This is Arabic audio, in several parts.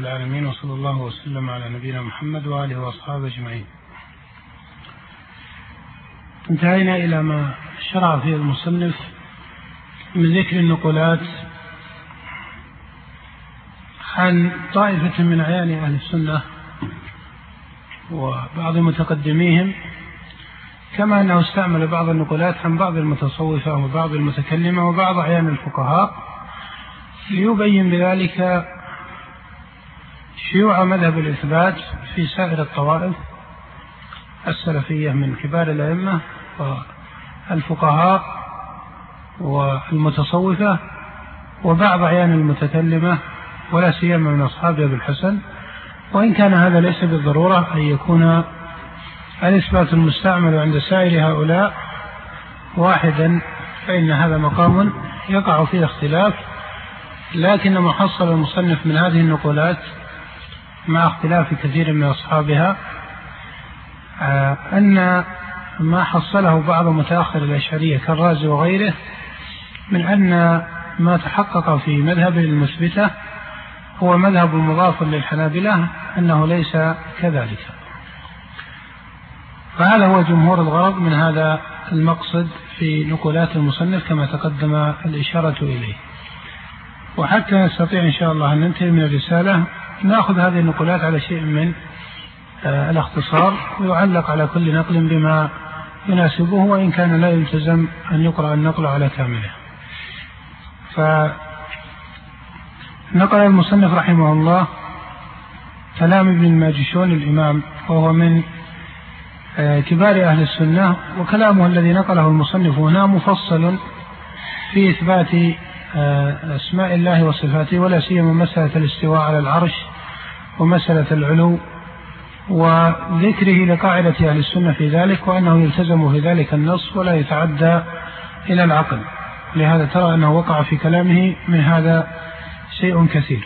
العالمين، وصلى الله وسلم على نبينا محمد وآله وأصحابه أجمعين. انتهينا إلى ما شرع فيه المصنف من ذكر النقولات عن طائفة من أعيان أهل السنة وبعض متقدميهم، كما أنه استعمل بعض النقولات عن بعض المتصوفة وبعض المتكلمة وبعض أعيان الفقهاء، ليبين بذلك شيوع مذهب الإثبات في سائر الطوائف السلفية من كبار الأئمة والفقهاء والمتصوفة وبعض أعيان المتكلمة، ولا سيما من أصحاب أبي الحسن، وإن كان هذا ليس بالضرورة أن يكون الإثبات المستعمل عند سائر هؤلاء واحدا، فإن هذا مقام يقع فيه اختلاف. لكن ما حصل المصنف من هذه النقولات مع اختلاف كثير من أصحابها أن ما حصله بعض متأخر الأشعرية كالرازي وغيره من أن ما تحقق في مذهب المثبتة هو مذهب مضاف للحنابلة أنه ليس كذلك. فهذا هو جمهور الغرض من هذا المقصد في نقولات المصنف كما تقدم الإشارة إليه. وحتى نستطيع إن شاء الله أن ننتهي من الرسالة نأخذ هذه النقولات على شيء من الاختصار، ويعلق على كل نقل بما يناسبه، وإن كان لا يلتزم أن يقرأ النقل على كامله. فنقل المصنف رحمه الله كلام ابن الماجشون الإمام، وهو من كبار أهل السنة، وكلامه الذي نقله المصنف هنا مفصل في إثبات أسماء الله وصفاته، ولا سيما مسألة الاستواء على العرش ومسألة العلو، وذكره لقاعدة أهل السنة في ذلك، وأنه يلتزم في ذلك النص ولا يتعدى إلى العقل. لهذا ترى أنه وقع في كلامه من هذا شيء كثير.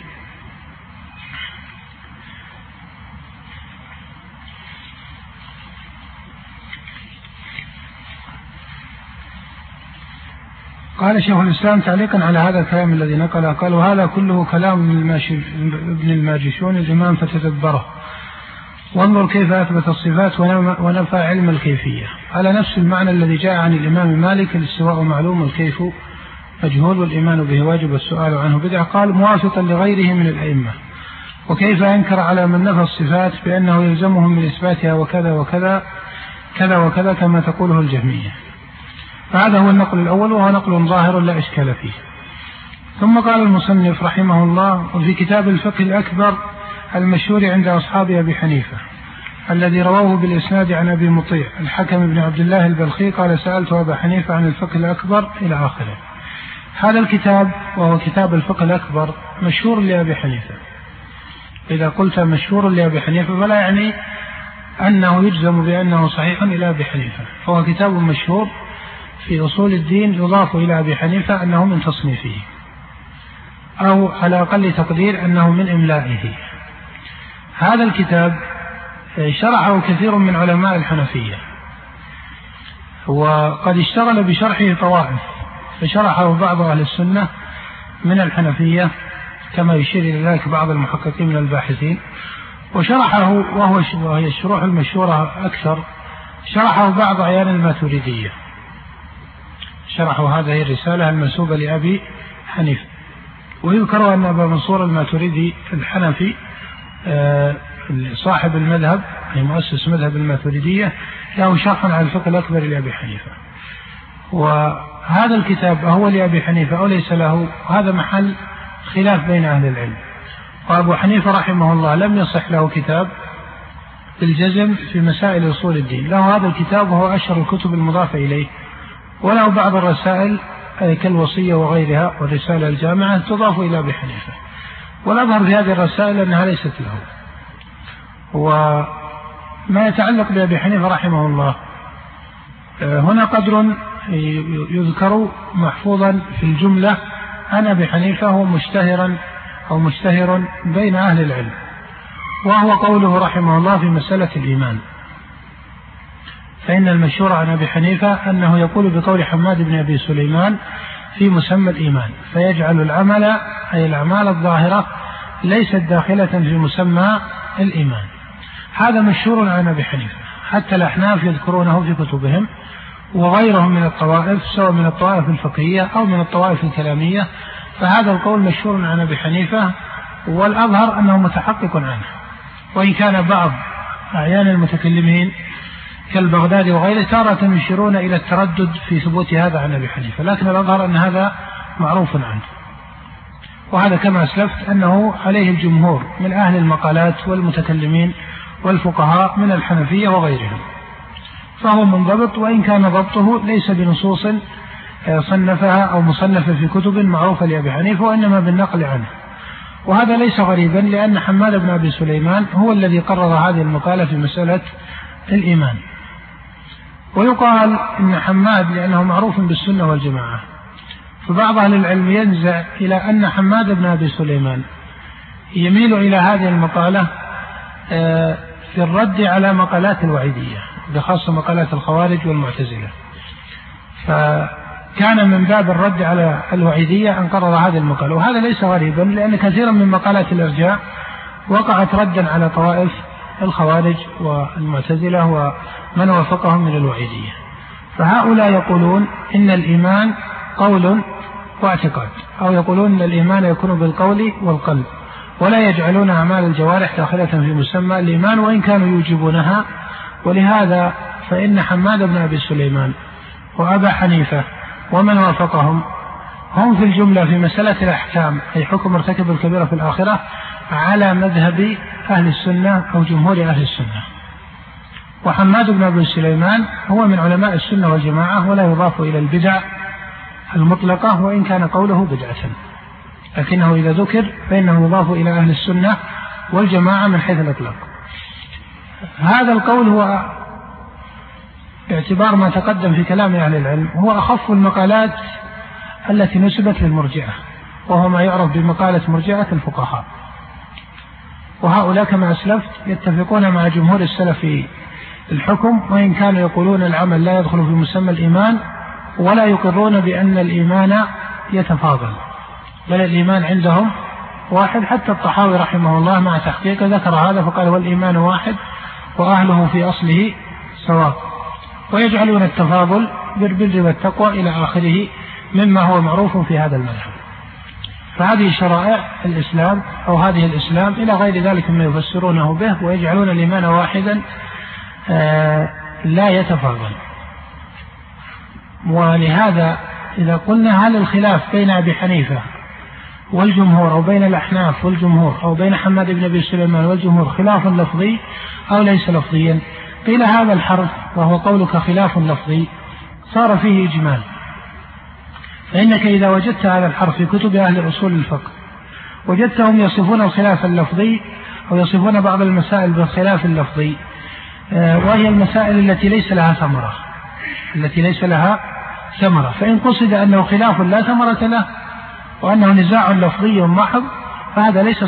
قال شيخ الإسلام تعليقا على هذا الكلام الذي نقله، قال: وهذا كله كلام ابن الماجشون الإمام فتدبره، وانظر كيف أثبت الصفات ونفى علم الكيفية على نفس المعنى الذي جاء عن الإمام مالك: الاستواء معلوم والكيف مجهول والإيمان به واجب والسؤال عنه بدعة. قال: موافقا لغيره من الأئمة. وكيف أنكر على من نفى الصفات بأنه يلزمهم من إثباتها وكذا وكذا كذا وكذا كما تقوله الجهمية. فهذا هو النقل الأول، وهو نقل ظاهر لا إشكال فيه. ثم قال المصنف رحمه الله: وفي كتاب الفقه الأكبر المشهور عند أصحاب أبي حنيفة الذي رواه بالإسناد عن أبي مطيع الحكم بن عبد الله البلخي قال: سألت أبا حنيفة عن الفقه الأكبر إلى آخره. هذا الكتاب وهو كتاب الفقه الأكبر مشهور لأبي حنيفة. إذا قلت مشهور لأبي حنيفة فلا يعني أنه يجزم بأنه صحيح إلى أبي حنيفة، فهو كتاب مشهور في أصول الدين يضاف إلى أبي حنيفة أنه من تصنيفه، أو على أقل تقدير أنه من إملائه. هذا الكتاب شرحه كثير من علماء الحنفية، وقد اشتغل بشرحه طوائف، فشرحه بعض أهل السنة من الحنفية كما يشير إلى ذلك بعض المحققين من الباحثين، وشرحه وهي الشروح المشهورة أكثر شرحه بعض أعيان الماتريدية، شرحوا هذه الرسالة المنسوبة لأبي حنيفة. ويذكر أن أبا منصور الماتريدي الحنفي صاحب المذهب أي مؤسس مذهب الماتريدية له شرح على الفقه الأكبر لأبي حنيفة، وهذا الكتاب هو لأبي حنيفة أو ليس له، هذا محل خلاف بين أهل العلم. وأبو حنيفة رحمه الله لم يصح له كتاب بالجزم في مسائل أصول الدين، له هذا الكتاب وهو أشهر الكتب المضافة إليه، وله بعض الرسائل كالوصية وغيرها والرسالة الجامعة تضاف إلى أبي حنيفة، والأظهر في هذه الرسائل أنها ليست له. وما يتعلق بأبي حنيفة رحمه الله هنا قدر يذكر محفوظا في الجملة عن أبي حنيفة هو مشتهر بين أهل العلم، وهو قوله رحمه الله في مسألة الإيمان. فإن المشهور عن أبي حنيفة أنه يقول بقول حماد بن أبي سليمان في مسمى الإيمان، فيجعل العمل أي الأعمال الظاهرة ليست داخلة في مسمى الإيمان. هذا مشهور عن أبي حنيفة، حتى الأحناف يذكرونه في كتبهم وغيرهم من الطوائف، سواء من الطوائف الفقهية أو من الطوائف الكلامية، فهذا القول مشهور عن أبي حنيفة، والأظهر أنه متحقق عنه، وإن كان بعض أعيان المتكلمين كالبغدادي وغيره تارة يشيرون إلى التردد في ثبوت هذا عن أبي حنيفة، لكن الأظهر أن هذا معروف عنه. وهذا كما أسلفت أنه عليه الجمهور من أهل المقالات والمتكلمين والفقهاء من الحنفية وغيرهم، فهو منضبط، وإن كان ضبطه ليس بنصوص صنفها أو مصنفة في كتب معروفة لأبي حنيفة، وإنما بالنقل عنه. وهذا ليس غريبا، لأن حماد بن أبي سليمان هو الذي قرر هذه المقالة في مسألة الإيمان. ويقال إن حماد لأنه معروف بالسنة والجماعة، فبعض أهل العلم ينزع إلى أن حماد بن أبي سليمان يميل إلى هذه المقالة في الرد على مقالات الوعيدية، بخاصة مقالات الخوارج والمعتزلة، فكان من باب الرد على الوعيدية أن قرر هذه المقالة. وهذا ليس غريبا، لأن كثيرا من مقالات الإرجاء وقعت ردا على طوائف الخوارج والمعتزلة ومن وافقهم من الوعيدية. فهؤلاء يقولون إن الإيمان قول واعتقاد، أو يقولون إن الإيمان يكون بالقول والقلب، ولا يجعلون أعمال الجوارح داخلة في مسمى الإيمان وإن كانوا يوجبونها. ولهذا فإن حماد بن أبي سليمان وأبا حنيفة ومن وافقهم هم في الجملة في مسألة الأحكام، أي حكم ارتكب الكبيرة في الآخرة، على مذهب أهل السنة أو جمهور أهل السنة. وحماد بن أبي سليمان هو من علماء السنة والجماعة، ولا يضاف إلى البدع المطلقة وإن كان قوله بدعة، لكنه إذا ذكر فإنه يضاف إلى أهل السنة والجماعة من حيث الإطلاق. هذا القول هو باعتبار ما تقدم في كلام أهل العلم هو أخف المقالات التي نسبت للمرجئة، وهو ما يعرف بمقالة مرجئة الفقهاء. وهؤلاء كما أسلفت يتفقون مع جمهور السلف في الحكم، وإن كانوا يقولون العمل لا يدخل في مسمى الإيمان، ولا يقرون بأن الإيمان يتفاضل، بل الإيمان عندهم واحد. حتى الطحاوي رحمه الله مع تحقيقه ذكر هذا فقال والإيمان واحد وأهله في أصله سواء، ويجعلون التفاضل بالبر والتقوى إلى آخره مما هو معروف في هذا المذهب. فهذه شرائع الإسلام أو هذه الإسلام إلى غير ذلك مما يفسرونه به، ويجعلون الإيمان واحدا لا يتفاضل. ولهذا إذا قلنا هل الخلاف بين أبي حنيفة والجمهور أو بين الأحناف والجمهور أو بين حماد بن أبي سليمان والجمهور خلاف لفظي أو ليس لفظيا، قيل هذا الحرف وهو قولك خلاف لفظي صار فيه إجمال، فإنك إذا وجدت هذا الحرف في كتب أهل أصول الفقه وجدتهم يصفون الخلاف اللفظي أو يصفون بعض المسائل بالخلاف اللفظي، وهي المسائل التي ليس لها ثمرة، فإن قصد أنه خلاف لا ثمرة له وأنه نزاع لفظي محض فهذا ليس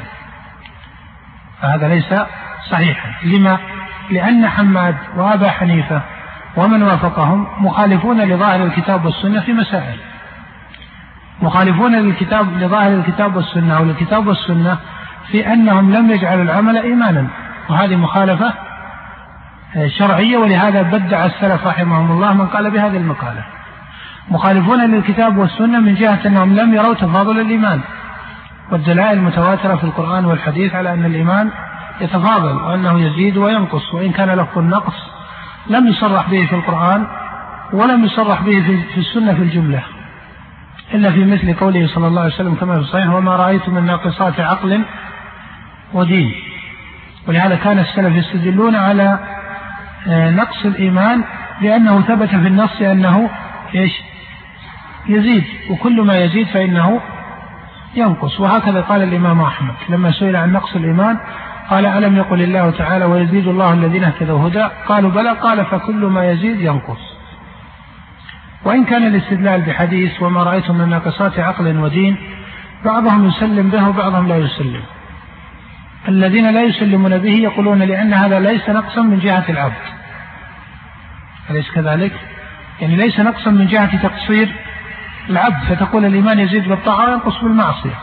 صحيحا. لما؟ لأن حماد وأبا حنيفة ومن وافقهم مخالفون لظاهر الكتاب والسنة في مسائل، مخالفون لظاهر الكتاب والسنة أو الكتاب والسنة في أنهم لم يجعلوا العمل إيمانا، وهذه مخالفة شرعية. ولهذا بدع السلف رحمهم الله من قال بهذه المقالة. مخالفون للكتاب والسنة من جهة أنهم لم يروا تفاضل الإيمان، والدلائل المتواترة في القرآن والحديث على أن الإيمان يتفاضل وأنه يزيد وينقص، وإن كان لفظ النقص لم يصرح به في القرآن ولم يصرح به في السنة في الجملة، إلا في مثل قوله صلى الله عليه وسلم كما في الصحيح وما رأيت من ناقصات عقل ودين. ولهذا كان السلف يستدلون على نقص الإيمان لأنه ثبت في النص أنه يزيد، وكل ما يزيد فإنه ينقص. وهكذا قال الإمام أحمد لما سئل عن نقص الإيمان قال ألم يقل الله تعالى ويزيد الله الذين اهتدوا هدى؟ قالوا بلى، قال فكل ما يزيد ينقص. وإن كان الاستدلال بحديث وما رأيتم من ناقصات عقل ودين بعضهم يسلم به وبعضهم لا يسلم. الذين لا يسلمون به يقولون لأن هذا ليس نقصا من جهة العبد، أليس كذلك؟ يعني ليس نقصا من جهة تقصير العبد، فتقول الإيمان يزيد بالطاعة وينقص بالمعصية،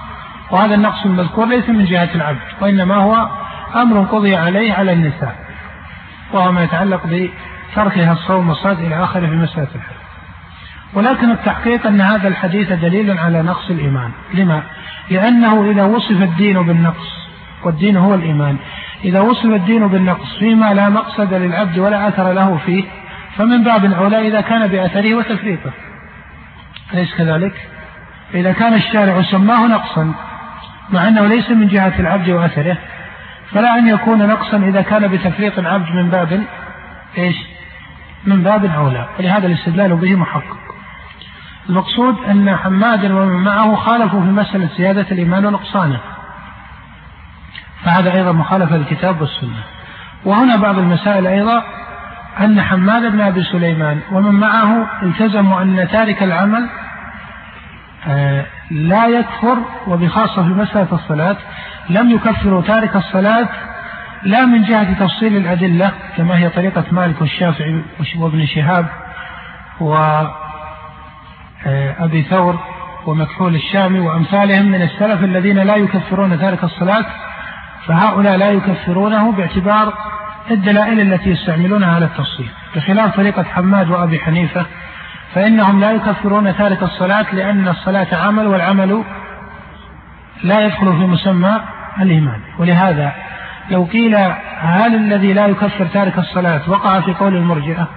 وهذا النقص المذكور ليس من جهة العبد، وإنما هو أمر قضي عليه على النساء، وهو ما يتعلق بتركها الصوم والصلاة إلى آخره في مسألة الحج. ولكن التحقيق أن هذا الحديث دليل على نقص الإيمان. لما؟ لأنه إذا وصف الدين بالنقص، والدين هو الإيمان، إذا وصف الدين بالنقص فيما لا مقصد للعبد ولا أثر له فيه، فمن باب أولى إذا كان بأثره وتفريطه، أليس كذلك؟ إذا كان الشارع سماه نقصا مع أنه ليس من جهة العبد وأثره، فلا أن يكون نقصا إذا كان بتفريط العبد من باب إيش؟ من باب أولى، ولهذا الاستدلال به محقق. المقصود أن حماد ومن معه خالفوا في مسألة زيادة الإيمان ونقصانه، فهذا أيضا مخالفة للكتاب والسنة. وهنا بعض المسائل أيضا أن حماد بن أبي سليمان ومن معه التزموا أن تارك العمل لا يكفر، وبخاصة في مسألة الصلاة لم يكفروا تارك الصلاة لا من جهة تفصيل الأدلة كما هي طريقة مالك والشافعي وابن شهاب وأبي ثور ومكحول الشامي وأمثالهم من السلف الذين لا يكفرون تارك الصلاة، فهؤلاء لا يكفرونه باعتبار الدلائل التي يستعملونها على التفصيل، بخلاف طريقة حماد وأبي حنيفة فإنهم لا يكفرون تارك الصلاة لأن الصلاة عمل، والعمل لا يدخل في مسمى الإيمان. ولهذا لو قيل هل الذي لا يكفر تارك الصلاة وقع في قول المرجئة؟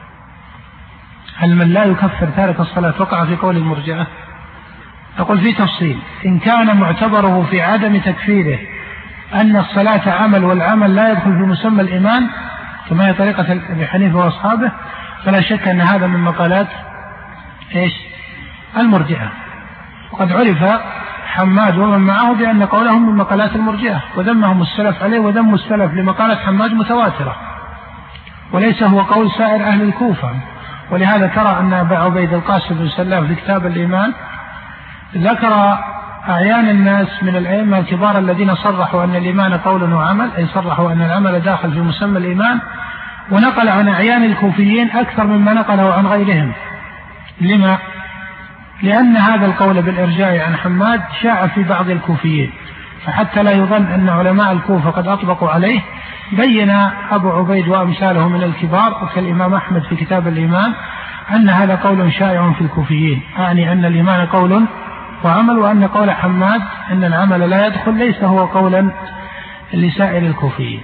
هل من لا يكفر تارك الصلاة وقع في قول المرجئة؟ نقول في تفصيل. إن كان معتبره في عدم تكفيره أن الصلاة عمل والعمل لا يدخل في مسمى الإيمان كما هي طريقة أبي حنيفة وأصحابه، فلا شك أن هذا من مقالات إيش؟ المرجئة. وقد عرف حماد ومن معه بأن قولهم من مقالات المرجئة، وذمهم السلف عليه، وذم السلف لمقالة حماد متواترة وليس هو قول سائر أهل الكوفة. ولهذا ترى أن أبا عبيد القاسم بن سلام في كتاب الإيمان ذكر أعيان الناس من الأئمة الكبار الذين صرحوا أن الإيمان قول وعمل، أي صرحوا أن العمل داخل في مسمى الإيمان، ونقل عن أعيان الكوفيين أكثر مما نقله عن غيرهم. لما؟ لأن هذا القول بالإرجاء عن حماد شاع في بعض الكوفيين، فحتى لا يظن أن علماء الكوفة قد أطبقوا عليه بين أبو عبيد وأمثاله من الكبار وكالإمام أحمد في كتاب الإيمان أن هذا قول شائع في الكوفيين، أعني أن الإيمان قول وعمل، وأن قول حماد أن العمل لا يدخل ليس هو قولا لسائر الكوفيين.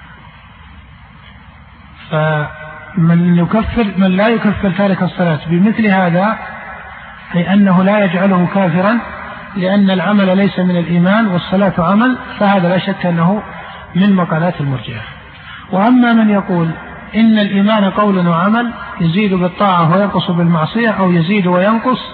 فمن لا يكفر تارك الصلاة بمثل هذا أي أنه لا يجعله كافرا لأن العمل ليس من الإيمان والصلاة عمل، فهذا لا شك أنه من مقالات المرجئة. وأما من يقول إن الإيمان قول وعمل يزيد بالطاعة وينقص بالمعصية، أو يزيد وينقص،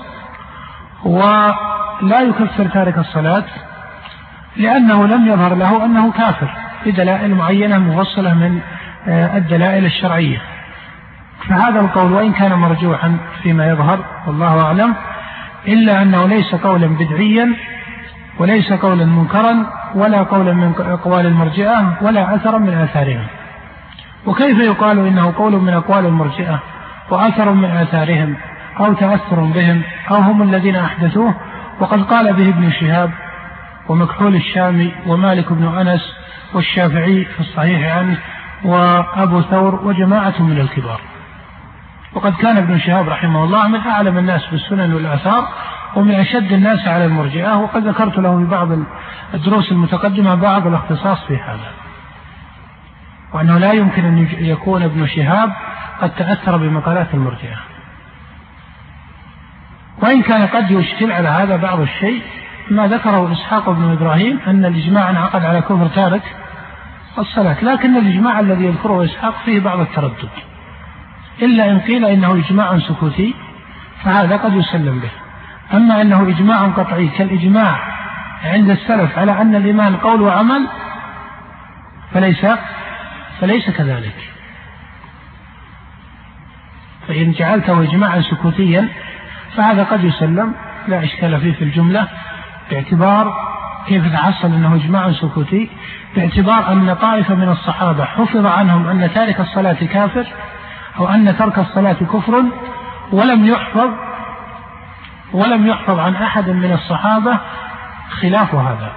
ولا يكفر تارك الصلاة لأنه لم يظهر له أنه كافر بدلائل معينة مفصلة من الدلائل الشرعية، فهذا القول وإن كان مرجوحا فيما يظهر والله أعلم، إلا أنه ليس قولا بدعيا وليس قولا منكرا ولا قولا من أقوال المرجئة ولا أثرا من آثارهم. وكيف يقال إنه قول من أقوال المرجئة وأثر من آثارهم أو تأثر بهم أو هم الذين أحدثوه، وقد قال به ابن شهاب ومكحول الشامي ومالك بن أنس والشافعي في الصحيح عنه وأبو ثور وجماعة من الكبار. وقد كان ابن شهاب رحمه الله من أعلم الناس بالسنن والآثار ومن أشد الناس على المرجئة، وقد ذكرت له في بعض الدروس المتقدمة بعض الاختصاص في هذا، وأنه لا يمكن أن يكون ابن شهاب قد تأثر بمقالات المرجئة، وإن كان قد يشكل على هذا بعض الشيء ما ذكره إسحاق بن إبراهيم أن الإجماع انعقد على كفر تارك الصلاة، لكن الإجماع الذي يذكره إسحاق فيه بعض التردد، إلا إن قيل إنه إجماع سكوتي فهذا قد يسلم به. أما أنه إجماع قطعي كالإجماع عند السلف على أن الإيمان قول وعمل فليس كذلك. فإن جعلته إجماعا سكوتيا فهذا قد يسلم لا إشكال فيه في الجملة، باعتبار كيف تحصل أنه إجماع سكوتي، باعتبار أن طائفة من الصحابة حفظ عنهم أن تارك الصلاة كافر أو أن ترك الصلاة كفر، ولم يحفظ عن أحد من الصحابة خلاف هذا،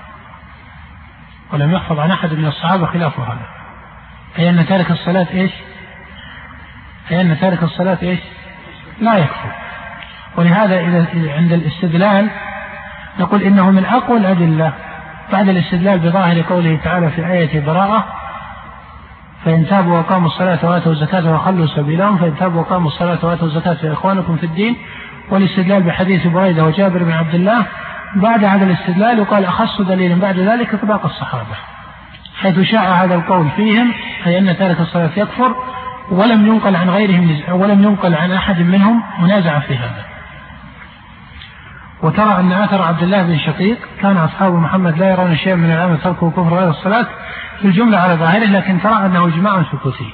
ولم يحفظ عن أحد من الصحابة خلاف هذا، أي أن تارك الصلاة إيش؟ أي أن تارك الصلاة إيش؟ لا يكفر. ولهذا إذا عند الاستدلال نقول إنه من أقوى الأدلة بعد الاستدلال بظاهر قوله تعالى في آية براءة: فإن تابوا وقاموا الصلاة وآتوا الزكاة وخلوا سبيلهم، فإن تابوا وقاموا الصلاة وآتوا الزكاة فإخوانكم في الدين. والاستدلال بحديث بريدة وجابر بن عبد الله. بعد هذا الاستدلال يقال أخص دليل بعد ذلك إطلاق الصحابة، حيث شاع هذا القول فيهم، أي أن تارك الصلاة يكفر، ولم ينقل عن غيرهم ولم ينقل عن أحد منهم منازعة في هذا. وترى أن آثر عبد الله بن شقيق: كان أصحاب محمد لا يرون شيئا من العمل تركه كفر غير الصلاة، في الجملة على ظاهره، لكن ترى أنه إجماع سكوتي.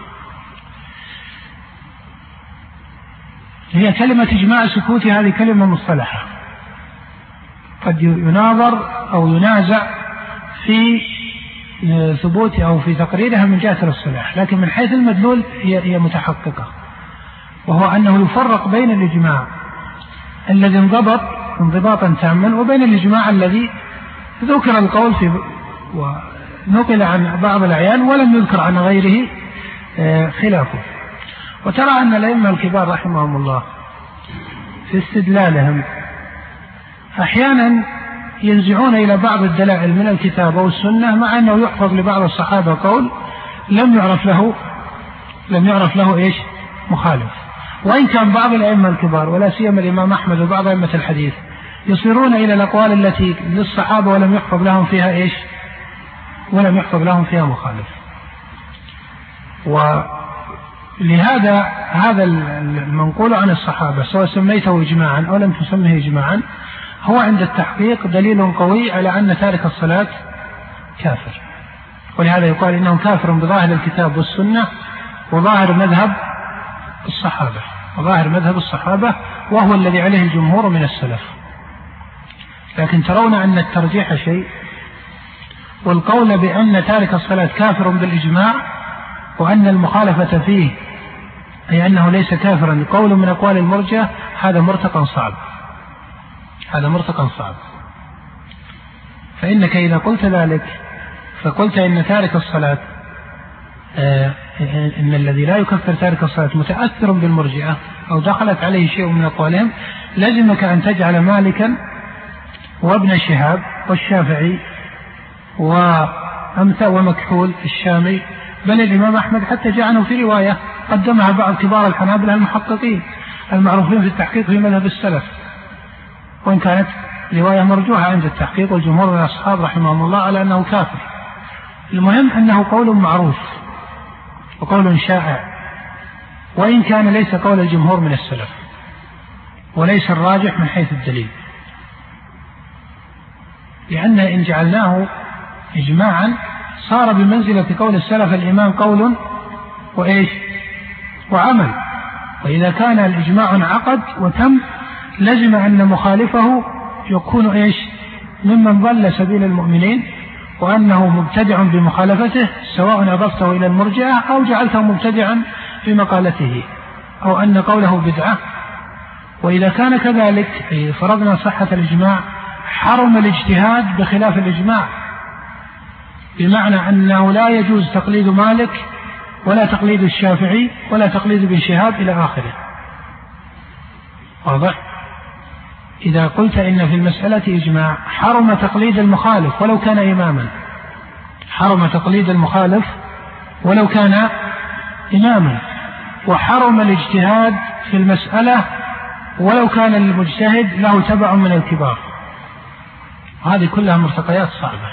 هي كلمة إجماع سكوتي هذه كلمة مصطلحة قد يناظر أو ينازع في ثبوت أو في تقريرها من جهة الاصطلاح، لكن من حيث المدلول هي متحققة، وهو أنه يفرق بين الإجماع الذي انضبط انضباطا تاما وبين الإجماع الذي ذكر القول فيه ونقل عن بعض الأعيان ولم يذكر عن غيره خلافه. وترى أن الأئمة الكبار رحمهم الله في استدلالهم أحيانا ينزعون إلى بعض الدلائل من الكتاب والسنة، مع أنه يحفظ لبعض الصحابة قول لم يعرف له إيش مخالف. وإن كان بعض الأئمة الكبار ولا سيما الإمام أحمد وبعض أئمة الحديث يصيرون إلى الأقوال التي للصحابة ولم يحفظ لهم فيها إيش؟ ولم يحفظ لهم فيها مخالف. ولهذا هذا المنقول عن الصحابة سواء سميته إجماعا أو لم تسمه إجماعا هو عند التحقيق دليل قوي على أن تارك الصلاة كافر. ولهذا يقال إنه كافر بظاهر الكتاب والسنة وظاهر مذهب الصحابة وهو الذي عليه الجمهور من السلف. لكن ترون أن الترجيح شيء، والقول بأن تارك الصلاة كافر بالإجماع وأن المخالفة فيه أي أنه ليس كافرا قول من أقوال المرجئة، هذا مرتقى صعب. فإنك إذا قلت ذلك فقلت إن تارك الصلاة إن الذي لا يكفر تارك الصلاة متأثر بالمرجئة أو دخلت عليه شيء من أقوالهم، لازمك أن تجعل مالكا وابن شهاب والشافعي ومكحول الشامي، بل الإمام أحمد حتى جاء عنه في رواية قدمها بعض كبار الحنابلة المحققين المعروفين في التحقيق في مذهب السلف، وإن كانت رواية مرجوحة عند التحقيق والجمهور من الأصحاب رحمهم الله على أنه كافر. المهم أنه قول معروف وقول شائع، وإن كان ليس قول الجمهور من السلف وليس الراجح من حيث الدليل، لأن إن جعلناه إجماعا صار بمنزلة قول السلف الإمام قول وإيش وعمل. وإذا كان الإجماع عقد وتم لزم أن مخالفه يكون إيش ممن ضل سبيل المؤمنين، وأنه مبتدع بمخالفته سواء أضفته إلى المرجئة أو جعلته مبتدعا في مقالته أو أن قوله بدعة. وإذا كان كذلك فرضنا صحة الإجماع حرم الاجتهاد بخلاف الإجماع، بمعنى أنه لا يجوز تقليد مالك ولا تقليد الشافعي ولا تقليد ابن شهاب إلى آخره. واضح؟ إذا قلت إن في المسألة إجماع حرم تقليد المخالف ولو كان إماما، وحرم الاجتهاد في المسألة ولو كان المجتهد له تبع من الكبار. هذه كلها مرتقيات صعبة،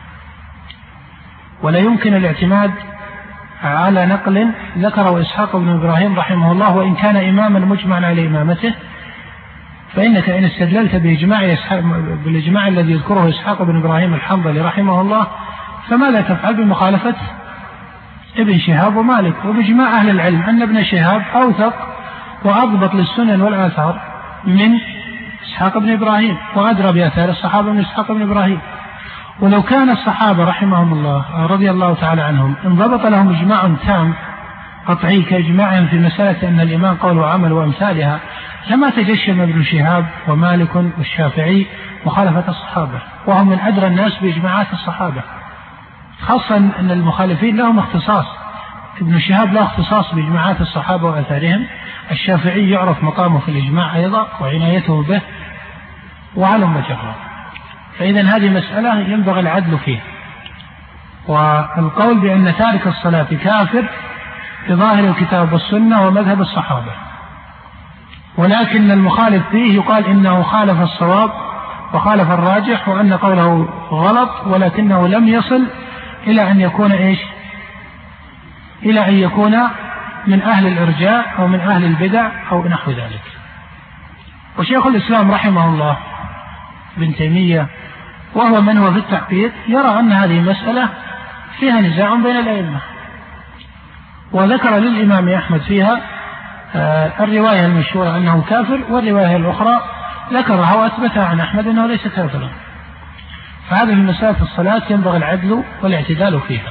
ولا يمكن الاعتماد على نقل ذكره إسحاق بن إبراهيم رحمه الله وإن كان إماما مجمع على إمامته، فإنك إن استدللت بالإجماع الذي يذكره إسحاق بن إبراهيم الحنظلي رحمه الله، فماذا تفعل بمخالفة ابن شهاب ومالك؟ وبإجماع أهل العلم أن ابن شهاب أوثق وأضبط للسنن والآثار من إسحاق بن إبراهيم وأدرى بآثار الصحابة من إسحاق بن إبراهيم. ولو كان الصحابة رحمهم الله رضي الله تعالى عنهم انضبط لهم إجماع تام قطعي كإجماعهم في مسألة أن الإمام قول وعمل وأمثالها، لما تجشم ابن شهاب ومالك والشافعي مخالفة الصحابة، وهم من أدرى الناس بإجماعات الصحابة، خاصة أن المخالفين لهم اختصاص. ابن شهاب له اختصاص بإجماعات الصحابة وأثارهم، الشافعي يعرف مقامه في الإجماع أيضا وعنايته به، وعلم جرا. فإذا هذه مسألة ينبغي العدل فيها. والقول بأن تارك الصلاة كافر بظاهر الكتاب والسنة ومذهب الصحابة، ولكن المخالف فيه يقال إنه خالف الصواب وخالف الراجح، وأن قوله غلط، ولكنه لم يصل إلى أن يكون إلى أن يكون من أهل الإرجاء أو من أهل البدع أو نحو ذلك. وشيخ الإسلام رحمه الله ابن تيمية، وهو من هو في التحقيق، يرى أن هذه مسألة فيها نزاع بين الأئمة، وذكر للإمام أحمد فيها الرواية المشهورة أنه كافر، والرواية الأخرى ذكرها وأثبتها عن أحمد أنه ليس كافرا. فهذه مسألة الصلاة ينبغي العدل والاعتدال فيها.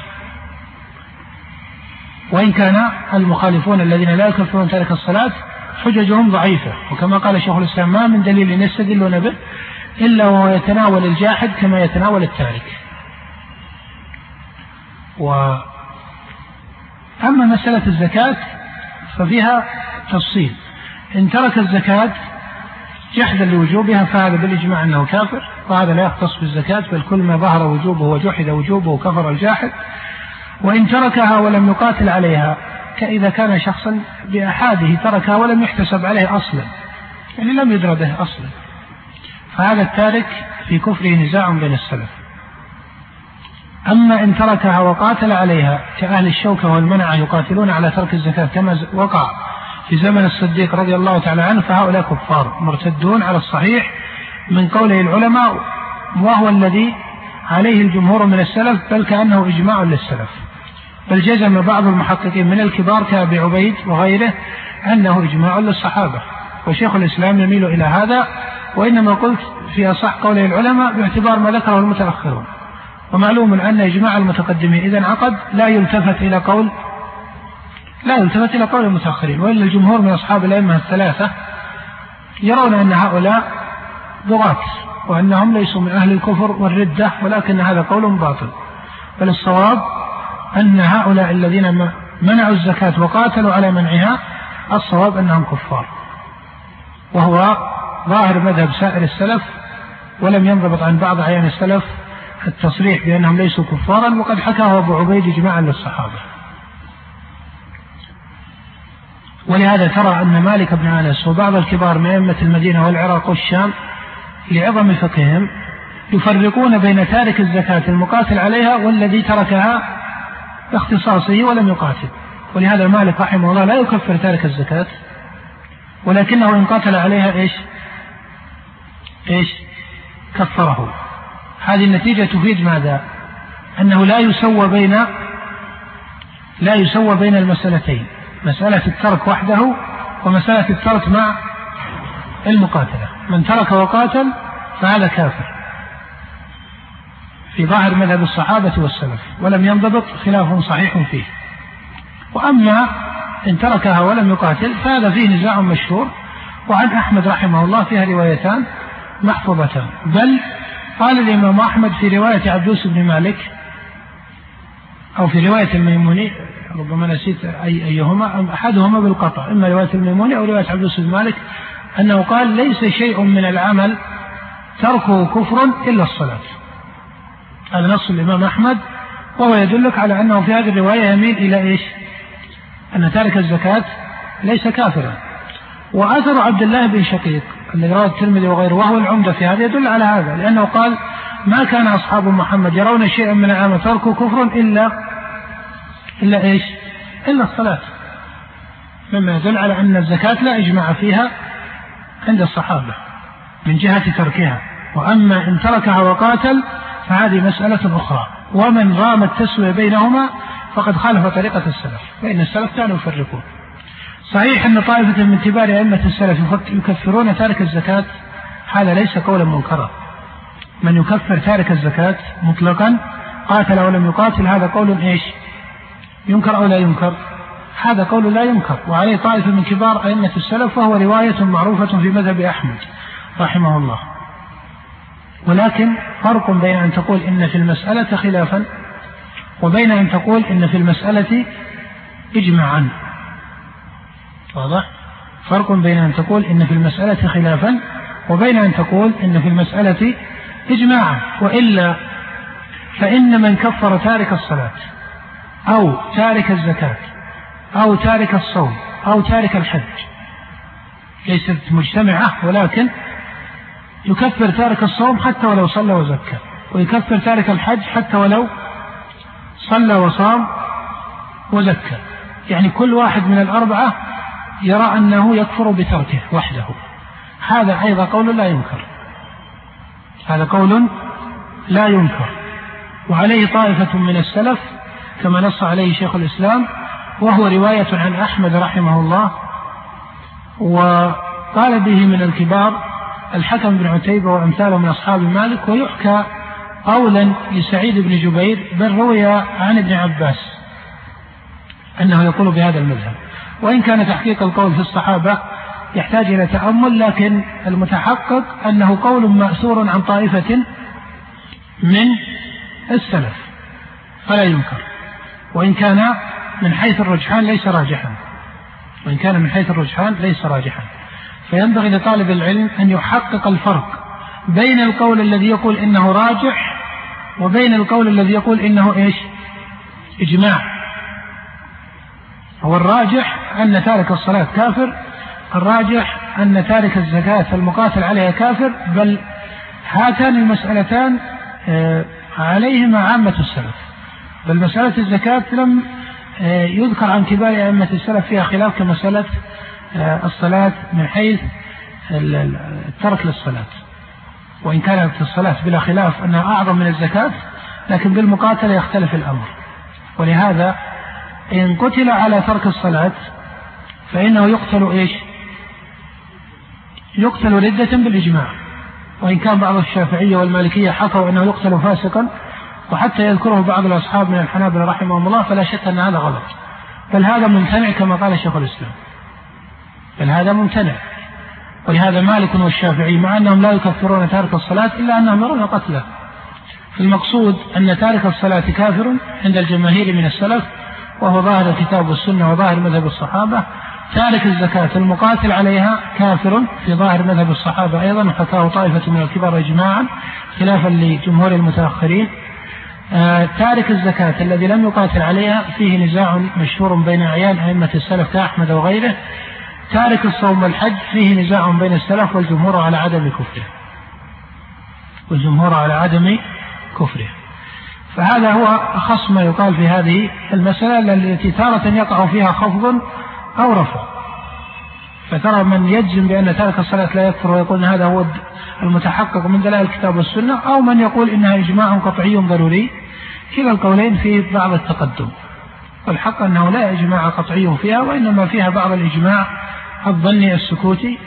وإن كان المخالفون الذين لا يكفرون تارك الصلاة حججهم ضعيفة، وكما قال شيخ الإسلام ما من دليل يستدلون به إلا وهو يتناول الجاحد كما يتناول التارك. وأما مسألة الزكاة ففيها تفصيل. إن ترك الزكاة جحدا لوجوبها فهذا بالإجماع أنه كافر، وهذا لا يختص بالزكاة، بل كل ما ظهر وجوبه وجحد وجوبه كفر الجاحد. وإن تركها ولم يقاتل عليها، كإذا كان شخصا بأحاده تركها ولم يحتسب عليه أصلا، يعني لم يدرى به أصلا، فهذا التارك في كفره نزاع بين السلف. أما إن تركها وقاتل عليها كأهل الشوكة والمنعة يقاتلون على ترك الزكاة كما وقع في زمن الصديق رضي الله تعالى عنه، فهؤلاء كفار مرتدون على الصحيح من قوله العلماء، وهو الذي عليه الجمهور من السلف، بل كأنه إجماع للسلف، بل جزم بعض المحققين من الكبار كأبي عبيد وغيره أنه إجماع للصحابة. وشيخ الإسلام يميل إلى هذا، وإنما قلت في أصح قوله العلماء باعتبار ما ذكره المتأخرون. ومعلوم أن إجماع المتقدمين إذا انعقد لا يلتفت إلى قول المتأخرين، وإلا الجمهور من أصحاب الأئمة الثلاثة يرون أن هؤلاء ضغاة، وأنهم ليسوا من أهل الكفر والردة، ولكن هذا قول باطل. بل الصواب أن هؤلاء الذين منعوا الزكاة وقاتلوا على منعها الصواب أنهم كفار، وهو ظاهر مذهب سائر السلف، ولم ينضبط عن بعض أعيان السلف التصريح بأنهم ليسوا كفارا، وقد حكاه أبو عبيد إجماعا للصحابة. ولهذا ترى أن مالك بن أنس وبعض الكبار من أئمة المدينة والعراق والشام لعظم فقههم يفرقون بين تارك الزكاة المقاتل عليها والذي تركها باختصاصه ولم يقاتل. ولهذا مالك رحمه الله لا يكفر تارك الزكاة، ولكنه إن قاتل عليها إيش كفره. هذه النتيجة تفيد ماذا؟ أنه لا يسوى بين المسألتين، مسألة الترك وحده ومسألة الترك مع المقاتلة. من ترك وقاتل فهذا كافر في ظاهر مذهب الصحابة والسلف، ولم ينضبط خلاف صحيح فيه. وأما إن تركها ولم يقاتل فهذا فيه نزاع مشهور، وعن أحمد رحمه الله فيها روايتان محفوظتان. بل قال الإمام أحمد في رواية عبدوس بن مالك أو في رواية الميموني، ربما نسيت أيهما، أحدهما بالقطع، إما رواية الميموني أو رواية عبدوس بن مالك، أنه قال ليس شيء من العمل تركه كفر إلا الصلاة. هذا نص الإمام أحمد، وهو يدلك على أنه في هذه الرواية يميل إلى أن تارك الزكاة ليس كافرا. وأثر عبد الله بن شقيق الذي رواه الترمذي وغيره وهو العمدة في هذا يدل على هذا، لأنه قال ما كان أصحاب محمد يرون شيئا من العمل تركه كفر إلا الصلاة، مما يدل على أن الزكاة لا إجماع فيها عند الصحابة من جهة تركها. وأما إن تركها وقاتل فهذه مسألة أخرى، ومن رام التسوية بينهما فقد خالف طريقة السلف، فإن السلف كانوا يفرقون. صحيح أن طائفة من كبار أئمة السلف يكفرون تارك الزكاة، هذا ليس قولا منكرا. من يكفر تارك الزكاة مطلقا قاتل أو لم يقاتل هذا قول ينكر أو لا ينكر؟ هذا قول لا ينكر، وعليه طائفة من كبار أئمة السلف، وهو رواية معروفة في مذهب أحمد رحمه الله. ولكن فرق بين أن تقول إن في المسألة خلافا وبين أن تقول إن في المسألة إجماعا. واضح؟ فرق بين أن تقول إن في المسألة خلافا وبين أن تقول إن في المسألة إجماعا. وإلا فإن من كفر تارك الصلاة أو تارك الزكاة أو تارك الصوم أو تارك الحج، ليست مجتمعة، ولكن يكفر تارك الصوم حتى ولو صلى وزكى، ويكفر تارك الحج حتى ولو صلى وصام وزكى. يعني كل واحد من الأربعة يرى أنه يكفر بتركه وحده. هذا أيضا قول لا ينكر، هذا قول لا ينكر، وعليه طائفة من السلف كما نص عليه شيخ الإسلام، وهو رواية عن أحمد رحمه الله، وقال به من الكبار الحكم بن عتيبة وأمثاله من أصحاب مالك. ويحكى قولا لسعيد بن جبير بل روي عن ابن عباس أنه يقول بهذا المذهب، وإن كان تحقيق القول في الصحابة يحتاج إلى تأمل، لكن المتحقق أنه قول مأثور عن طائفة من السلف فلا ينكر، وإن كان من حيث الرجحان ليس راجحا، وإن كان من حيث الرجحان ليس راجحا. فينبغي لطالب العلم أن يحقق الفرق بين القول الذي يقول إنه راجح وبين القول الذي يقول إنه إيش؟ إجماع. هو الراجح أن تارك الصلاة كافر، الراجح أن تارك الزكاة المقاتل عليها كافر، بل هاتان المسألتان عليهما عامة السلف. بل مسألة الزكاة لم يذكر عن كبار أئمة السلف فيها خلاف كمسألة الصلاة من حيث الترك للصلاة، وإن كانت الصلاة بلا خلاف أنها أعظم من الزكاة، لكن بالمقاتلة يختلف الأمر. ولهذا إن قتل على ترك الصلاة فإنه يقتل إيش؟ يقتل ردة بالإجماع، وإن كان بعض الشافعية والمالكية حكوا أنه يقتل فاسقا، وحتى يذكره بعض الأصحاب من الحنابلة رحمهم الله، فلا شك أن هذا غلط، بل هذا ممتنع كما قال شيخ الإسلام، بل هذا ممتنع. ولهذا مالك والشافعي مع أنهم لا يكفرون تارك الصلاة إلا أنهم يرون قتله. فالمقصود أن تارك الصلاة كافر عند الجماهير من السلف، وهو ظاهر الكتاب والسنة وظاهر مذهب الصحابة. تارك الزكاة المقاتل عليها كافر في ظاهر مذهب الصحابة أيضا، حكاه طائفة من الكبار إجماعا خلافا لجمهور المتأخرين. تارك الزكاة الذي لم يقاتل عليها فيه نزاع مشهور بين أعيان أئمة السلف كأحمد وغيره. تارك الصوم والحج فيه نزاع بين السلف والجمهور على عدم كفره، والجمهور على عدم كفره. فهذا هو أخص ما يقال في هذه المسألة التي تارة يقع فيها خفض أو رفع. فترى من يجزم بأن تارك الصلاة لا يكفر ويقول هذا هو المتحقق من دلائل الكتاب والسنة، أو من يقول إنها إجماع قطعي ضروري. كلا القولين في بعض التقدم، والحق أنه لا إجماع قطعي فيها، وإنما فيها بعض الإجماع الظني السكوتي،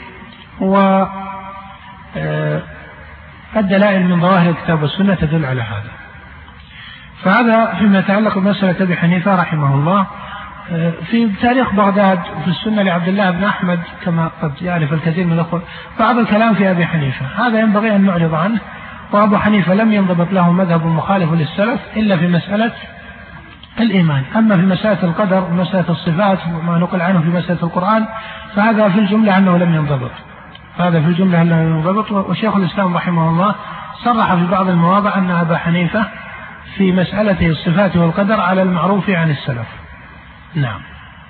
والدلائل من ظواهر الكتاب والسنة تدل على هذا. فهذا فيما يتعلق بمسألة أبي حنيفة رحمه الله. في تاريخ بغداد وفي السنة لعبد الله بن أحمد كما قد يعرف الكثير من الأخوة بعض الكلام في أبي حنيفة، هذا ينبغي أن نعرض عنه. وأبو حنيفة لم ينضبط له مذهب مخالف للسلف إلا في مسألة الإيمان. أما في مسألة القدر ومسألة الصفات وما نقل عنه في مسألة القرآن فهذا في الجملة أنه لم ينضبط، هذا في الجملة أنه لم ينضبط. وشيخ الإسلام رحمه الله صرح في بعض المواضع أن أبا حنيفة في مسألة الصفات والقدر على المعروف عن السلف. نعم.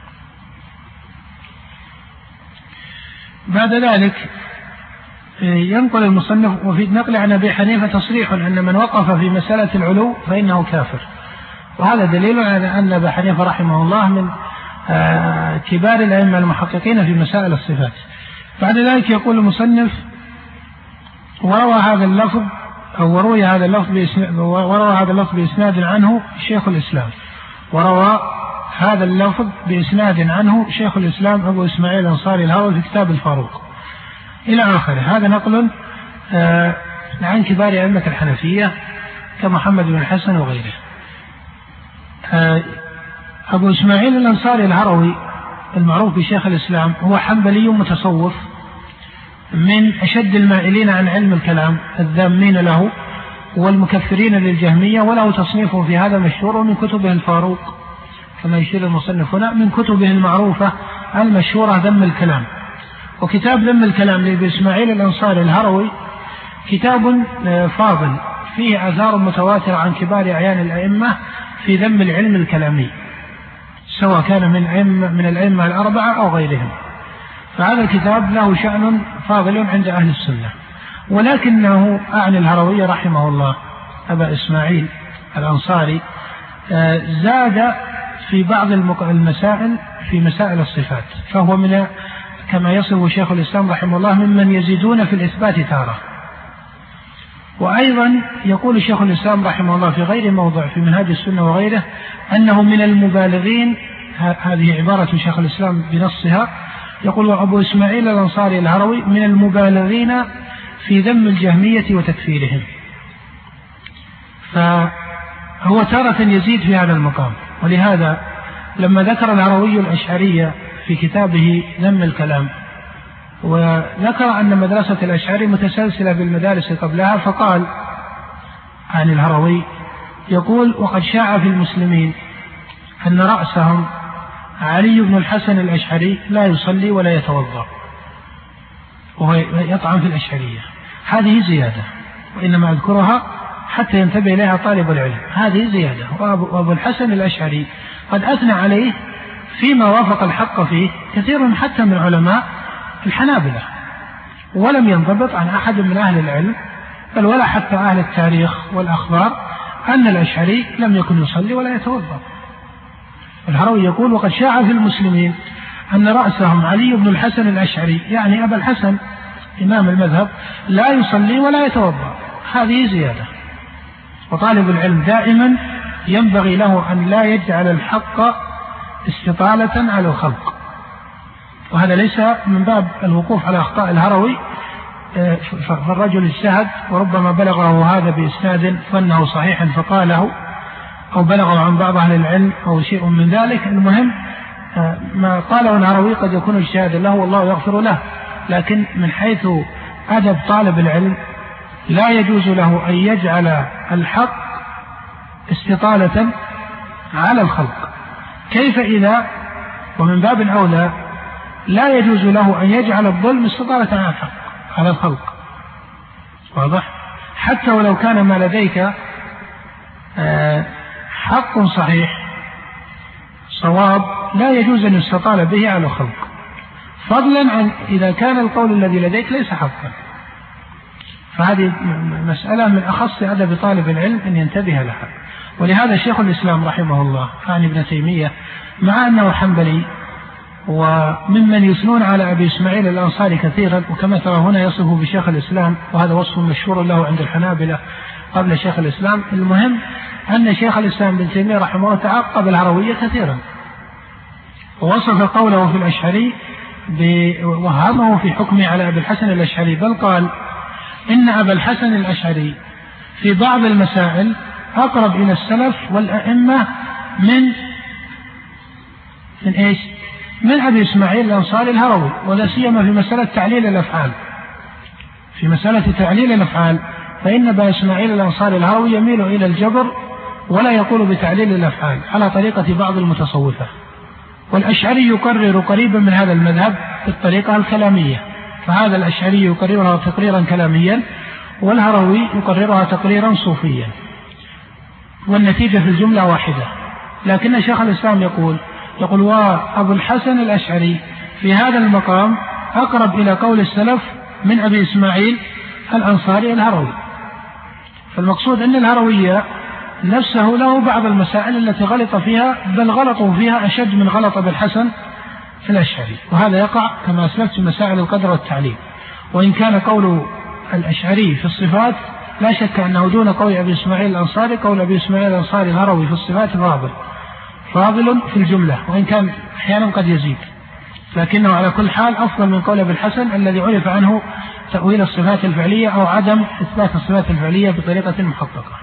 بعد ذلك ينقل المصنف وفي نقل عن أبي حنيفة تصريح أن من وقف في مسألة العلو فإنه كافر، وهذا دليل على أن أبا حنيفة رحمه الله من كبار الأئمة المحققين في مسائل الصفات. بعد ذلك يقول المصنف وروى هذا اللفظ أو وروي هذا اللفظ بإسناد عنه شيخ الإسلام، وروى هذا اللفظ بإسناد عنه شيخ الإسلام أبو إسماعيل الأنصاري الهروي في كتاب الفاروق إلى آخره. هذا نقل عن كبار أئمة الحنفية كمحمد بن الحسن وغيره. أبو إسماعيل الأنصاري الهروي المعروف بشيخ الإسلام هو حنبلي متصوف، من أشد المائلين عن علم الكلام الذامين له والمكفرين للجهمية، وله تصنيف في هذا مشهور، ومن كتبه الفاروق كما يشير المصنف هنا، من كتبه المعروفة المشهورة ذم الكلام. وكتاب ذم الكلام لأبي إسماعيل الأنصاري الهروي كتاب فاضل فيه آثار متواترة عن كبار أعيان الأئمة في ذم العلم الكلامي، سواء كان من الأئمة الأربعة أو غيرهم. فهذا الكتاب له شأن فاضل عند أهل السنة، ولكنه أعني الهروي رحمه الله أبا إسماعيل الأنصاري زاد في بعض المسائل في مسائل الصفات، فهو من كما يصف شيخ الإسلام رحمه الله ممن يزيدون في الإثبات تارة. وأيضا يقول شيخ الإسلام رحمه الله في غير موضع في منهاج السنة وغيره أنه من المبالغين، هذه عبارة شيخ الإسلام بنصها، يقول أبو إسماعيل الأنصاري الهروي من المبالغين في ذم الجهمية وتكفيرهم. فهو تارة يزيد في هذا المقام. ولهذا لما ذكر الهروي الأشعرية في كتابه ذم الكلام وذكر أن مدرسة الأشعري متسلسلة بالمدارس قبلها، فقال عن الهروي يقول وقد شاع في المسلمين أن رأسهم علي بن الحسن الأشعري لا يصلي ولا يتوضأ وهو يطعن في الأشعرية. هذه زيادة، وإنما أذكرها حتى ينتبه إليها طالب العلم، هذه زيادة. وأبو الحسن الأشعري قد أثنى عليه فيما وافق الحق فيه كثير حتى من علماء الحنابلة، ولم ينضبط عن أحد من أهل العلم بل ولا حتى أهل التاريخ والأخبار أن الأشعري لم يكن يصلي ولا يتوضأ. الهروي يقول وقد شاع في المسلمين أن رأسهم علي بن الحسن الأشعري يعني أبا الحسن إمام المذهب لا يصلي ولا يتوضأ، هذه زيادة. وطالب العلم دائما ينبغي له أن لا يجعل الحق استطالة على الخلق، وهذا ليس من باب الوقوف على أخطاء الهروي، فالرجل اجتهد وربما بلغه هذا بإسناد ظنه صحيحا فقاله، أو بلغه عن بعض أهل العلم أو شيء من ذلك. المهم ما قاله الهروي قد يكون اجتهادا له والله يغفر له، لكن من حيث أدب طالب العلم لا يجوز له أن يجعل الحق استطالة على الخلق، كيف إذا ومن باب أولى لا يجوز له أن يجعل الظلم استطالة على الخلق. واضح؟ حتى ولو كان ما لديك حق صحيح صواب لا يجوز أن يستطال به على الخلق، فضلا عن إذا كان القول الذي لديك ليس حقا. فهذه مسألة من أخص أدب طالب العلم أن ينتبه لها. ولهذا شيخ الإسلام رحمه الله عن ابن تيمية مع أنه حنبلي وممن يثنون على أبي إسماعيل الأنصاري كثيرا، وكما ترى هنا يصف بشيخ الإسلام وهذا وصف مشهور له عند الحنابلة قبل شيخ الإسلام. المهم أن شيخ الإسلام ابن تيمية رحمه الله تعقب الهروية كثيرا، ووصف قوله في الأشعري وهمه في حكمه على أبي الحسن الأشعري، بل قال إن أبا الحسن الأشعري في بعض المسائل أقرب إلى السلف والأئمة من إيش؟ من أبي إسماعيل الأنصاري الهروي، ولا سيما في مسألة تعليل الأفعال. في مسألة تعليل الأفعال فإن أبا إسماعيل الأنصاري الهروي يميل إلى الجبر ولا يقول بتعليل الأفعال على طريقة بعض المتصوفة، والأشعري يقرر قريبا من هذا المذهب بالطريقة الكلامية، فهذا الأشعري يقررها تقريرا كلاميا والهروي يقررها تقريرا صوفيا، والنتيجة في الجملة واحدة. لكن شيخ الإسلام يقول وأبو الحسن الأشعري في هذا المقام أقرب إلى قول السلف من أبي إسماعيل الأنصاري الهروي. فالمقصود أن الهروية نفسه له بعض المسائل التي غلط فيها، بل غلطوا فيها أشد من غلط أبي الحسن في الأشعري، وهذا يقع كما أسلفت في مسائل القدر والتعليل. وإن كان قول الأشعري في الصفات لا شك أنه دون قول أبي إسماعيل الأنصاري، قول أبي إسماعيل الأنصاري الهروي في الصفات فاضل في الجملة، وإن كان أحيانا قد يزيد، لكنه على كل حال أفضل من قول أبي الحسن الذي عرف عنه تأويل الصفات الفعلية أو عدم إثبات الصفات الفعلية بطريقة محققة.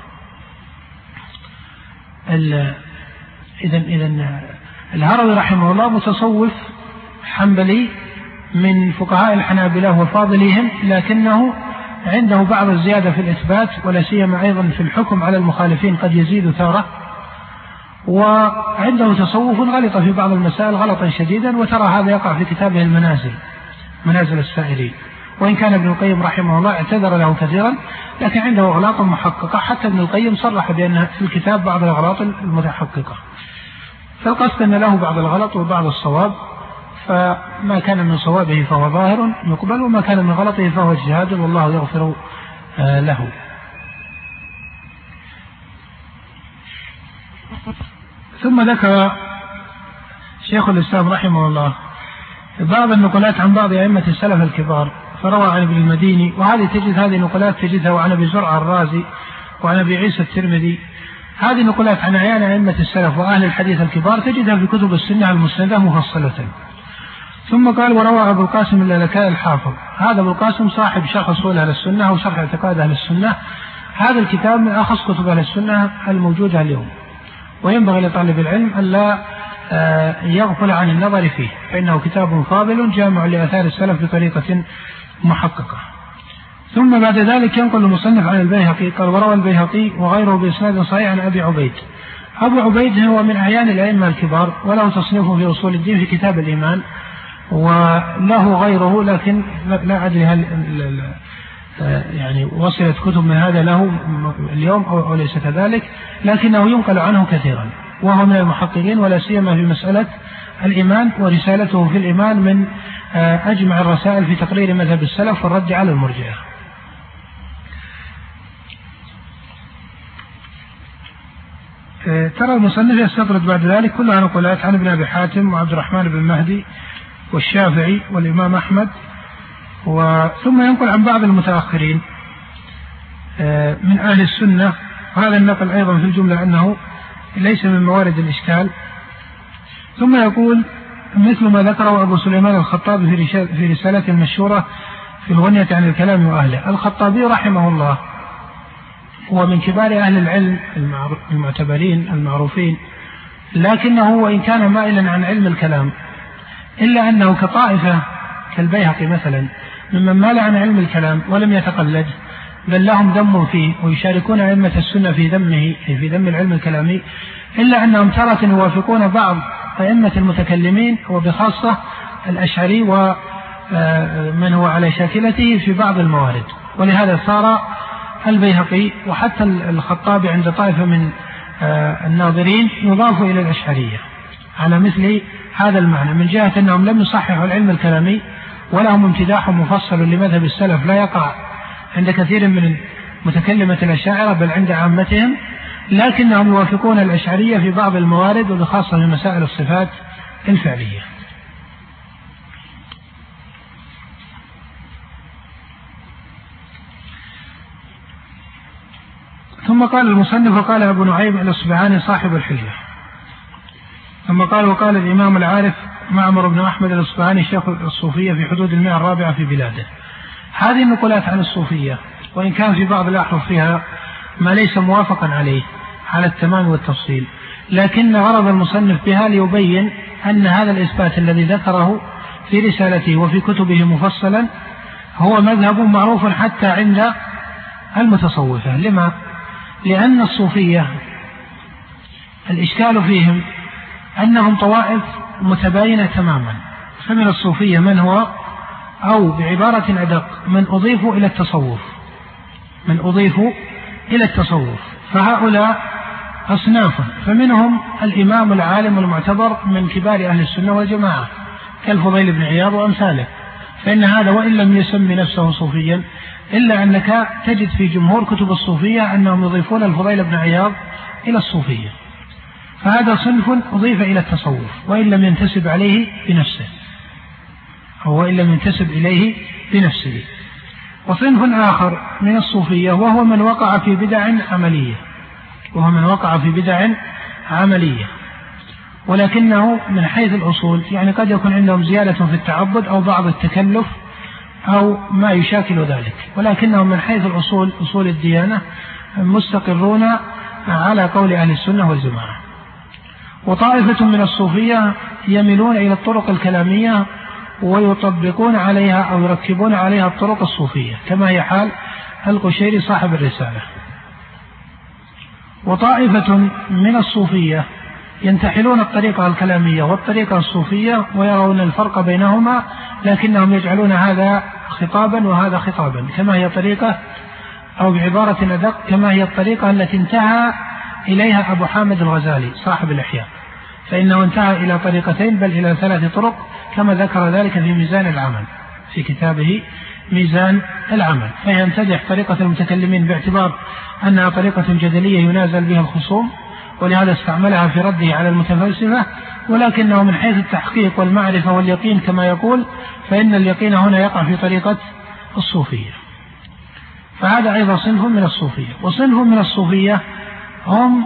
إذن الهروي رحمه الله متصوف حنبلي من فقهاء الحنابلة وفاضلهم، لكنه عنده بعض الزيادة في الإثبات، ولا سيما أيضا في الحكم على المخالفين قد يزيد تارة، وعنده تصوف غلط في بعض المسائل غلطا شديدا، وترى هذا يقع في كتابه المنازل، منازل السائلين، وإن كان ابن القيم رحمه الله اعتذر له كثيرا، لكن عنده أغلاط محققة، حتى ابن القيم صرح بأن في الكتاب بعض الأغلاط المتحققة. فالقصد أن له بعض الغلط وبعض الصواب، فما كان من صوابه فهو ظاهر يقبل، وما كان من غلطه فهو اجتهاد، والله يغفر له. ثم ذكر شيخ الإسلام رحمه الله بعض النقلات عن بعض أئمة السلف الكبار، فروى عن ابن المديني، وهذه النقلات تجدها عن أبي زرعة الرازي وعن أبي عيسى الترمذي. هذه نقلات عن أعيان أئمة السلف وأهل الحديث الكبار تجدها في كتب السنة المسندة مفصلة. ثم قال: وروى أبو القاسم اللالكائي الحافظ. هذا أبو القاسم صاحب شرح أصول أهل السنة وشرح اعتقاد أهل السنة. هذا الكتاب من أخص كتب أهل السنة الموجودة اليوم، وينبغي لطالب العلم أن لا يغفل عن النظر فيه، فإنه كتاب فاضل جامع لآثار السلف بطريقة محققة. ثم بعد ذلك ينقل المصنف عن البيهقي قال: وروى البيهقي وغيره بإسناد صحيح عن أبي عبيد. أبو عبيد هو من أعيان الأئمة الكبار، وله تصنيف في أصول الدين في كتاب الإيمان، وله غيره، لكن لا أدري هل يعني وصلت كتب من هذا له اليوم أو ليس كذلك، لكنه ينقل عنه كثيرا، وهو من المحققين، ولا سيما في مسألة الإيمان، ورسالته في الإيمان من أجمع الرسائل في تقرير مذهب السلف والرد على المرجئة. ترى المصنف يستطرد بعد ذلك كلها نقلات عن ابن أبي حاتم وعبد الرحمن بن مهدي والشافعي والإمام أحمد، ثم ينقل عن بعض المتأخرين من أهل السنة. وهذا النقل أيضا في الجملة أنه ليس من موارد الإشكال. ثم يقول: مثل ما ذكره أبو سليمان الخطابي في رسالة المشهورة في الغنية عن الكلام وأهله. الخطابي رحمه الله هو من كبار أهل العلم المعتبرين المعروفين، لكنه وإن كان مائلا عن علم الكلام، إلا أنه كطائفة كالبيهقي مثلا ممن مال عن علم الكلام ولم يتقلد، بل لهم ذم فيه ويشاركون أئمة السنة في ذمه، في ذم العلم الكلامي، إلا أنهم تارة يوافقون بعض أئمة المتكلمين، وبخاصة الأشعري ومن هو على شاكلته في بعض الموارد. ولهذا صار البيهقي وحتى الخطابي عند طائفة من الناظرين يضاف إلى الأشعرية على مثل هذا المعنى، من جهة أنهم لم يصححوا العلم الكلامي، ولهم امتداح مفصل لمذهب السلف لا يقع عند كثير من متكلمة الأشاعرة بل عند عامتهم، لكنهم يوافقون الأشعرية في بعض الموارد، وبخاصة في مسائل الصفات الفعلية. ثم قال المصنف: وقال أبو نعيم الأصبهاني صاحب الحلية. ثم قال: وقال الإمام العارف معمر بن أحمد الأصبهاني شيخ الصوفية في حدود 104 في بلاده. هذه النقولات عن الصوفية، وإن كان في بعض الأحرف فيها ما ليس موافقا عليه على التمام والتفصيل، لكن غرض المصنف بها ليبين أن هذا الإثبات الذي ذكره في رسالته وفي كتبه مفصلا هو مذهب معروف حتى عند المتصوفة. لما؟ لأن الصوفية الإشكال فيهم أنهم طوائف متباينة تماما، فمن الصوفية من هو، أو بعبارة أدق، من أضيفوا إلى التصوف، فهؤلاء أصناف، فمنهم الإمام العالم المعتبر من كبار أهل السنة والجماعة كالفضيل بن عياض وأمثاله، فإن هذا وإن لم يسمي نفسه صوفيا إلا أنك تجد في جمهور كتب الصوفية أنهم يضيفون الفضيل بن عياض إلى الصوفية، فهذا صنف أضيف إلى التصوف وإن لم ينتسب عليه بنفسه، أو وإن لم ينتسب إليه بنفسه. وصنف آخر من الصوفية وهو من وقع في بدع عملية، ولكنه من حيث الأصول يعني قد يكون عندهم زيادة في التعبد أو بعض التكلف أو ما يشاكل ذلك، ولكنهم من حيث الأصول، أصول الديانة، مستقرون على قول أهل السنة والجماعة. وطائفة من الصوفية يميلون إلى الطرق الكلامية ويطبقون عليها أو يركبون عليها الطرق الصوفية، كما هي حال القشيري صاحب الرسالة. وطائفة من الصوفية ينتحلون الطريقة الكلامية والطريقة الصوفية ويرون الفرق بينهما، لكنهم يجعلون هذا خطابا وهذا خطابا، كما هي طريقة، أو بعبارة أدق كما هي الطريقة التي انتهى إليها أبو حامد الغزالي صاحب الإحياء، فإنه انتهى إلى طريقتين بل إلى 3 طرق، كما ذكر ذلك في ميزان العمل في كتابه ميزان العمل. فيمتدح طريقة المتكلمين باعتبار أنها طريقة جدلية ينازل بها الخصوم، ولهذا استعملها في رده على المتفلسفة، ولكنه من حيث التحقيق والمعرفة واليقين كما يقول، فإن اليقين هنا يقع في طريقة الصوفية. فهذا أيضا صنف من الصوفية. وصنف من الصوفية هم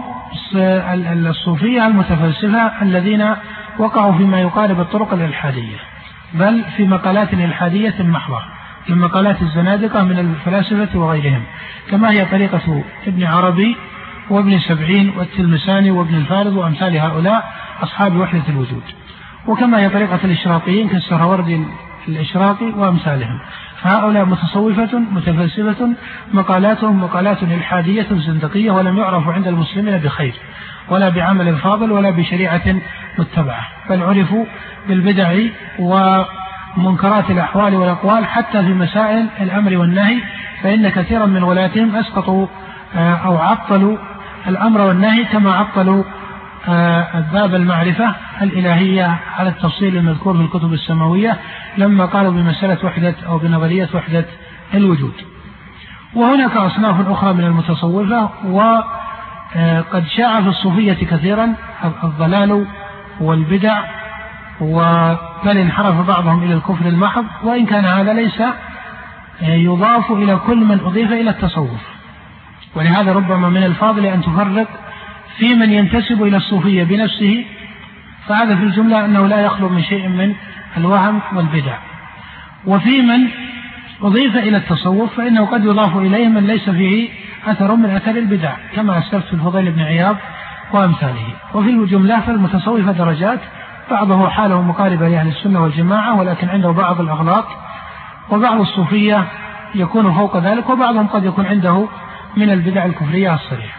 الصوفية المتفلسفة الذين وقعوا فيما يقارب الطرق الإلحادية، بل في مقالات إلحادية محضة من مقالات الزنادقة من الفلاسفة وغيرهم، كما هي طريقة ابن عربي وابن سبعين والتلمساني وابن الفارض وأمثال هؤلاء أصحاب وحدة الوجود، وكما هي طريقة الإشراقيين كالسهروردي الإشراقي وأمثالهم. فهؤلاء متصوفة متفلسفة مقالاتهم مقالات إلحادية زندقية، ولم يعرفوا عند المسلمين بخير ولا بعمل فاضل ولا بشريعة متبعة، بل عرفوا بالبدع ومنكرات الأحوال والأقوال، حتى في مسائل الأمر والنهي، فإن كثيرا من ولاتهم أسقطوا أو عطلوا الأمر والنهي، كما عطلوا باب المعرفة الإلهية على التفصيل المذكور في الكتب السماوية لما قالوا بمسألة وحدة أو بنظرية وحدة الوجود. وهناك أصناف أخرى من المتصوفة، وقد شاع في الصوفية كثيرا الضلال والبدع، وبل انحرف بعضهم إلى الكفر المحض، وإن كان هذا ليس يضاف إلى كل من أضيف إلى التصوف. ولهذا ربما من الفاضل أن تفرق في من ينتسب إلى الصوفية بنفسه، فهذا في الجملة أنه لا يخلو من شيء من الوهم والبدع، وفي من أضيف إلى التصوف فإنه قد يضاف إليه من ليس فيه أثر من أثر البدع، كما أسلفت في الفضيل بن عياض وأمثاله. وفي الجملة فالمتصوفة درجات، بعضه حاله مقاربة لأهل السنة والجماعة ولكن عنده بعض الأغلاط، وبعض الصوفية يكون فوق ذلك، وبعضهم قد يكون عنده من البدع الكفرية الصريحة.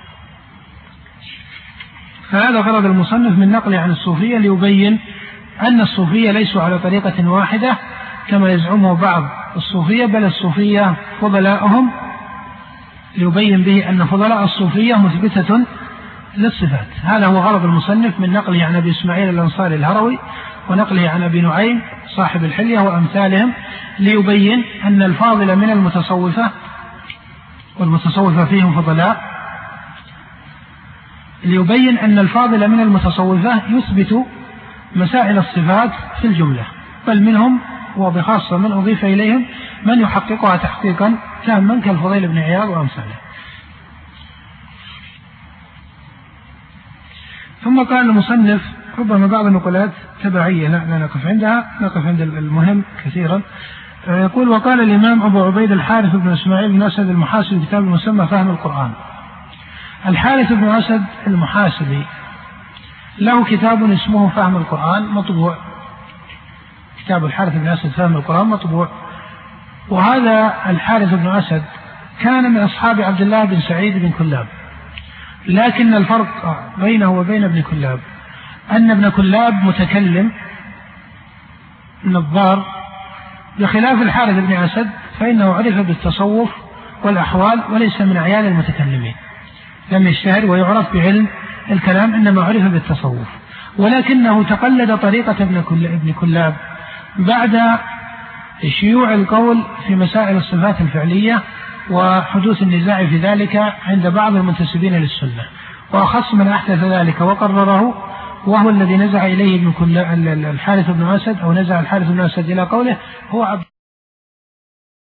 فهذا غرض المصنف من نقله عن الصوفية ليبين أن الصوفية ليسوا على طريقة واحدة كما يزعمه بعض الصوفية، بل الصوفية فضلاءهم، ليبين به أن فضلاء الصوفية مثبتة للصفات. هذا هو غرض المصنف من نقله عن أبي إسماعيل الأنصاري الهروي ونقله عن أبي نعيم صاحب الحلية وأمثالهم، ليبين أن الفاضل من المتصوفة، والمتصوفة فيهم فضلاء، ليبين أن الفاضل من المتصوفة يثبت مسائل الصفات في الجملة، بل منهم وبخاصة من أضيف إليهم من يحققها تحقيقا تاما كالفضيل بن عياض وأمثاله. ثم قال المصنف ربما بعض النقلات تبعية لا نقف عندها، نقف عند المهم كثيرا. يقول: وقال الإمام أبو عبيد الحارث بن إسماعيل بن أسد المحاسبي كتاب المسمى فهم القرآن. الحارث بن أسد المحاسبي له كتاب اسمه فهم القرآن مطبوع، كتاب الحارث بن أسد فهم القرآن مطبوع. وهذا الحارث بن أسد كان من أصحاب عبد الله بن سعيد بن كلاب، لكن الفرق بينه وبين ابن كلاب أن ابن كلاب متكلم نظار، بخلاف الحارث بن أسد فإنه عرف بالتصوف والأحوال وليس من أعيان المتكلمين، لم يشتهر ويعرف بعلم الكلام، إنما عرف بالتصوف، ولكنه تقلد طريقة ابن كلاب بعد شيوع القول في مسائل الصفات الفعلية وحدوث النزاع في ذلك عند بعض المنتسبين للسنة، وأخص من أحدث ذلك وقرره وهو الذي نزع إليه الحارث بن أسد، أو نزع الحارث بن أسد إلى قوله هو عبد